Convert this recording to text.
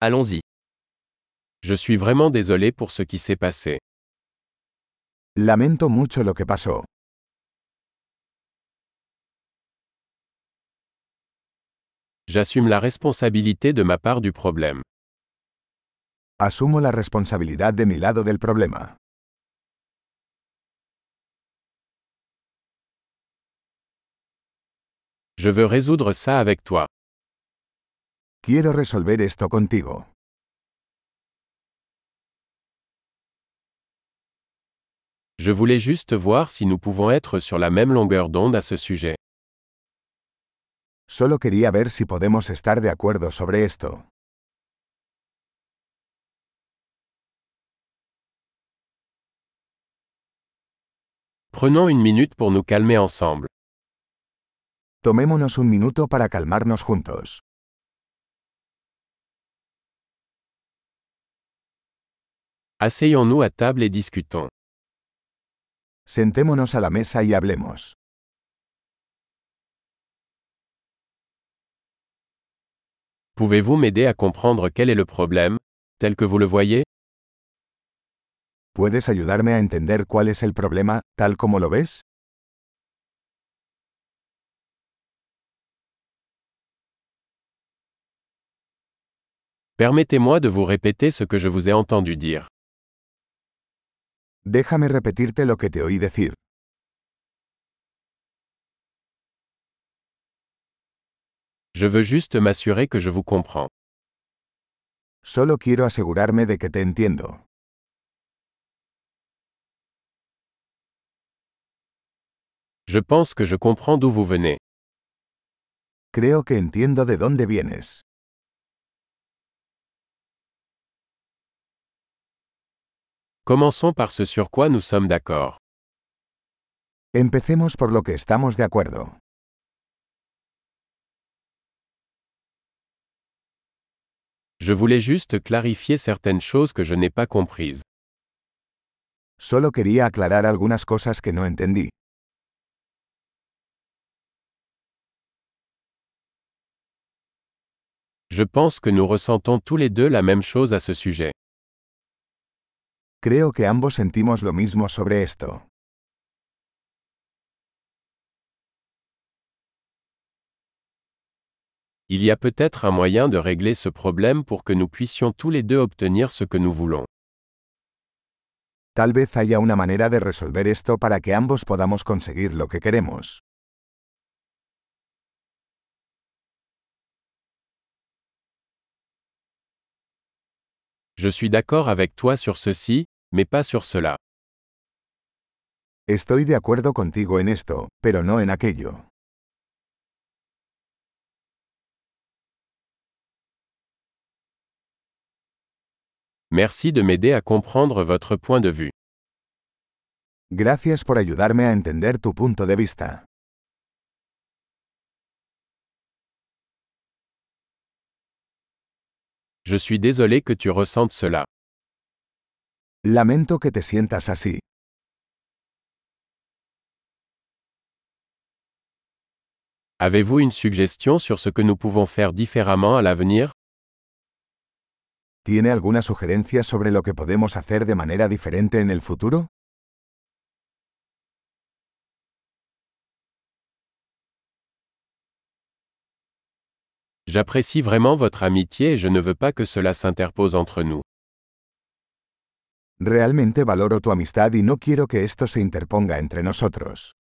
Allons-y. Je suis vraiment désolé pour ce qui s'est passé. Lamento mucho lo que pasó. J'assume la responsabilité de ma part du problème. Asumo la responsabilidad de mi lado del problema. Je veux résoudre ça avec toi. Quiero resolver esto contigo. Je voulais juste voir si nous pouvons être sur la même longueur d'onde à ce sujet. Solo quería ver si podemos estar de acuerdo sobre esto. Prenons une minute pour nous calmer ensemble. Tomémonos un minuto para calmarnos juntos. Asseyons-nous à table et discutons. Sentémonos a la mesa y hablemos. Pouvez-vous m'aider à comprendre quel est le problème, tel que vous le voyez? ¿Puedes ayudarme a entender cuál es el problema, tal como lo ves? Permettez-moi de vous répéter ce que je vous ai entendu dire. Déjame repetirte lo que te oí decir. Je veux juste m'assurer que je vous comprends. Solo quiero asegurarme de que te entiendo. Je pense que je comprends d'où vous venez. Creo que entiendo de dónde vienes. Commençons par ce sur quoi nous sommes d'accord. Empecemos por lo que estamos de acuerdo. Je voulais juste clarifier certaines choses que je n'ai pas comprises. Solo quería aclarar algunas cosas que no entendí. Je pense que nous ressentons tous les deux la même chose à ce sujet. Creo que ambos sentimos lo mismo sobre esto. Il y a peut-être un moyen de régler ce problème pour que nous puissions tous les deux obtenir ce que nous voulons. Tal vez haya una manera de resolver esto para que ambos podamos conseguir lo que queremos. Je suis d'accord avec toi sur ceci, mais pas sur cela. Estoy de acuerdo contigo en esto, pero no en aquello. Merci de m'aider à comprendre votre point de vue. Gracias por ayudarme a entender tu punto de vista. Je suis désolé que tu ressentes cela. Lamento que te sientas así. Avez-vous une suggestion sur ce que nous pouvons faire différemment à l'avenir? ¿Tiene alguna sugerencia sobre lo que podemos hacer de manera diferente en el futuro? J'apprécie vraiment votre amitié et je ne veux pas que cela s'interpose entre nous. Realmente valoro tu amistad y no quiero que esto se interponga entre nosotros.